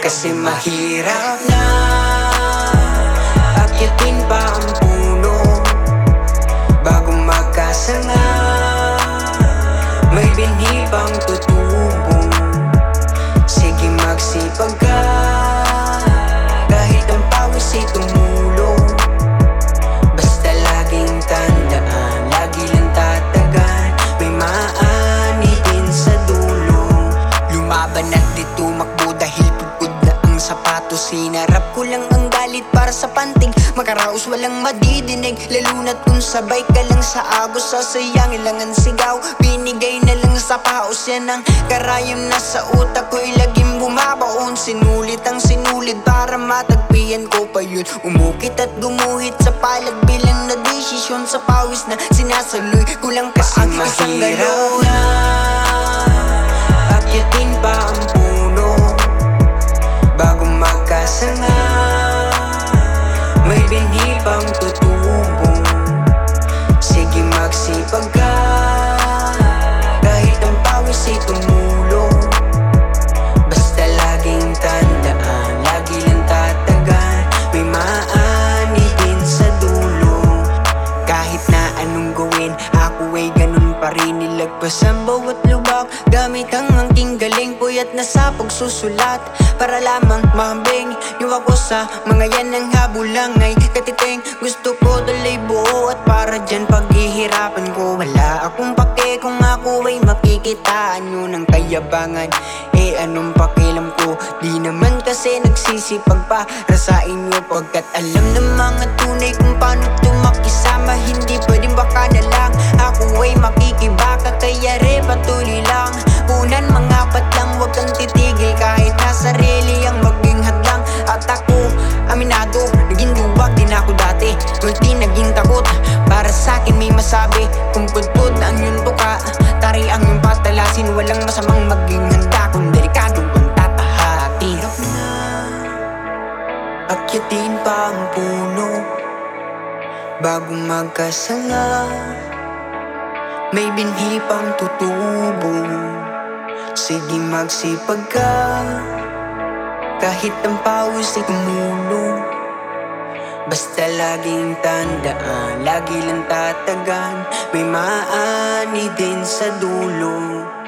Kasi mahirap na akyatin pa ang puno bago magkasanga. May binhi pang tutubo. Sige magsipag ka kahit ang pawis ay tumulo. Basta laging tandaan, lagi lang tatagan. May maani din sa dulo. Lumaban at di tumakbo dahil pudpud na ang sapatos. Sinarap ko lang ang galit para sa pantig. Makaraos walang madidinig, lalo na't kung sabay ka lang sa agos. Sasayangin lang ang sigaw, binigay na lang sa paos. Yan ang karayom na sa utak ko'y laging bumabaon. Sinulit ang sinulit para matagpian ko pa yun. Umukit at gumuhit sa palad bilang na desisyon. Sa pawis na sinasaloy kulang pa ang isang galaw. Akyatin pa ang puno bago magkasanga. May binhi pang tutubo. Sige magsipag ka kahit ang pawis ay tumulo. Basta laging tandaan, lagi lang tatagan. May maani din sa dulo. Kahit na anong gawin, ako ay ganun pa rin. Nilagpas ang bawat lubak gamit ang angking galing. Puyat na sa pagsusulat para lamang mahambing yung ako sa mga yan ang habulang ay katiting. Gusto ko tuloy buo at para dyan paghihirapan ko. Wala akong pake kung ako ay makikitaan nyo ng kayabangan. Eh anong pakialam ko, di naman kasi nagsisipag para sa inyo. Pagkat alam ng mga tunay kung paano tumakisama. Hindi pwedeng baka na lang ako ay makikibaka. Kaya patuloy lang, unan mga pat lang. Huwag kang titigil kahit na sarili ang maging hadlang. At ako, aminado, naging lubak din ako dati. Multi naging takot, para sa'kin may masabi. Kung pudpud ang iyong tuka, tari ang iyong patalasin. Walang masamang maging handa kung delikado ang tatahati. Hirap na akyatin pa ang puno bago magkasanga. May binhi pang tutubo. Sige magsipag ka kahit ang pawis ay tumulo. Basta laging tandaan, lagi lang tatagan. May maani din sa dulo.